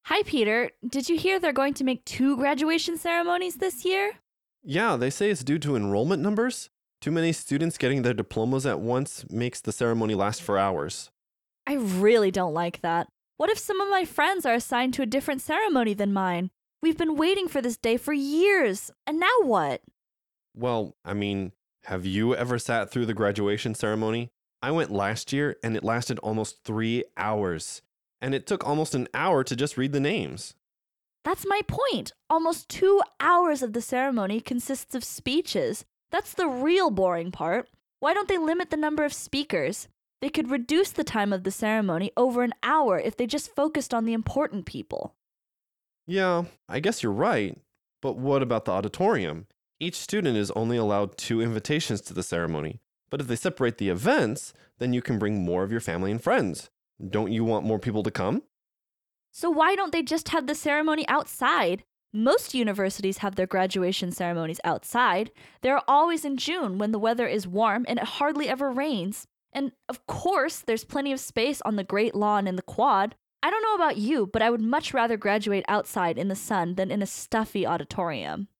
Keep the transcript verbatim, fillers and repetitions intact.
Hi, Peter. Did you hear they're going to make two graduation ceremonies this year? Yeah, they say it's due to enrollment numbers. Too many students getting their diplomas at once makes the ceremony last for hours. I really don't like that. What if some of my friends are assigned to a different ceremony than mine? We've been waiting for this day for years, and now what? Well, I mean, have you ever sat through the graduation ceremony? I went last year and it lasted almost three hours. And it took almost an hour to just read the names. That's my point. Almost two hours of the ceremony consists of speeches. That's the real boring part. Why don't they limit the number of speakers? They could reduce the time of the ceremony over an hour if they just focused on the important people. Yeah, I guess you're right. But what about the auditorium? Each student is only allowed two invitations to the ceremony. But if they separate the events, then you can bring more of your family and friends. Don't you want more people to come? So why don't they just have the ceremony outside? Most universities have their graduation ceremonies outside. They're always in June when the weather is warm and it hardly ever rains. And of course, there's plenty of space on the Great Lawn in the Quad. I don't know about you, but I would much rather graduate outside in the sun than in a stuffy auditorium.